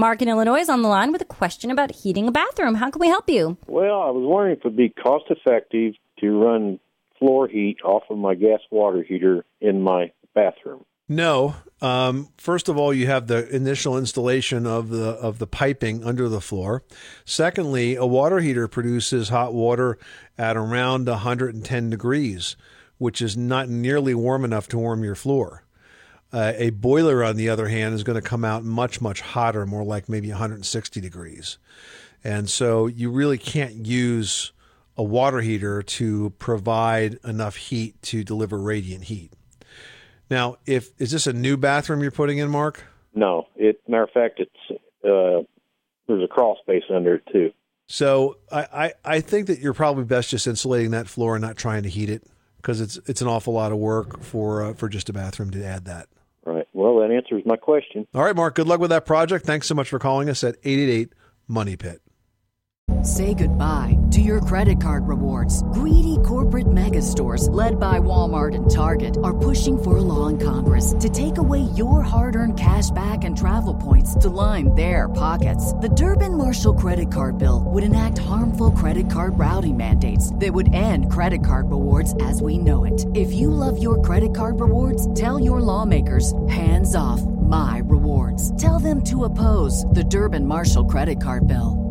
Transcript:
Mark in Illinois is on the line with a question about heating a bathroom. How can we help you? Well, I was wondering if it would be cost-effective to run floor heat off of my gas water heater in my bathroom. No. First of all, you have the initial installation of the piping under the floor. Secondly, a water heater produces hot water at around 110 degrees, which is not nearly warm enough to warm your floor. A boiler, on the other hand, is going to come out much, much hotter, more like maybe 160 degrees. And so you really can't use a water heater to provide enough heat to deliver radiant heat. Now, is this a new bathroom you're putting in, Mark? No. Matter of fact, there's a crawl space under it, too. So I think that you're probably best just insulating that floor and not trying to heat it, because it's an awful lot of work for just a bathroom to add that. Right. Well, that answers my question. All right, Mark, good luck with that project. Thanks so much for calling us at 888-MONEY-PIT. Say goodbye to your credit card rewards. Greedy corporate mega stores, led by Walmart and Target, are pushing for a law in Congress to take away your hard-earned cash back and travel points to line their pockets. The Durbin-Marshall credit card bill would enact harmful credit card routing mandates that would end credit card rewards as we know it. If you love your credit card rewards, tell your lawmakers, hands off my rewards. Tell them to oppose the Durbin-Marshall credit card bill.